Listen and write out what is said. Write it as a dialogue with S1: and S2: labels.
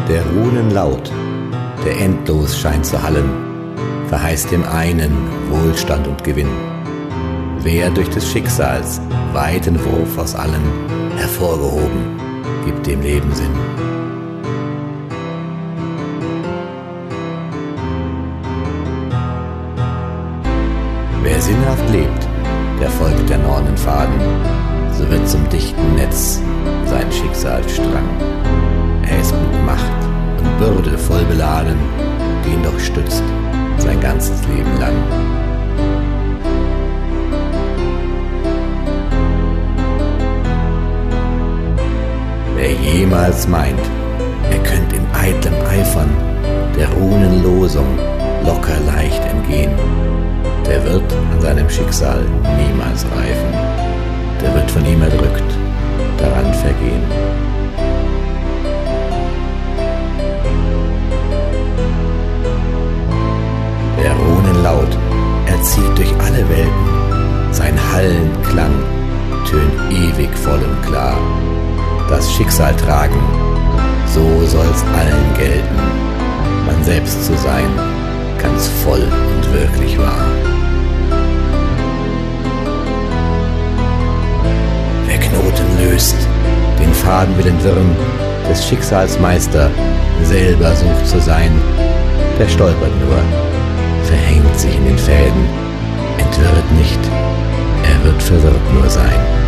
S1: Der Runen Laut, der endlos scheint zu hallen, verheißt dem einen Wohlstand und Gewinn. Wer durch des Schicksals weiten Wurf aus allen hervorgehoben, gibt dem Leben Sinn. Wer sinnhaft lebt, der folgt der Nornenfaden, so wird zum dichten Netz sein Schicksalsstrang. Er ist mit Macht und Bürde voll beladen, den doch stützt sein ganzes Leben lang. Wer jemals meint, er könnt in eitlem Eifern der Runenlosung locker leicht entgehen, der wird an seinem Schicksal niemals reifen, der wird von ihm erdrückt, daran vergehen. Der Runenlaut, er zieht durch alle Welten, sein Hallenklang tönt ewig voll und klar. Das Schicksal tragen, so soll's allen gelten, man selbst zu sein, ganz voll und wirklich wahr. Wer Knoten löst, den Faden will entwirren, des Schicksals Meister selber sucht zu sein, der stolpert nur, verhängt sich in den Fäden, entwirrt nicht, er wird verwirrt nur sein.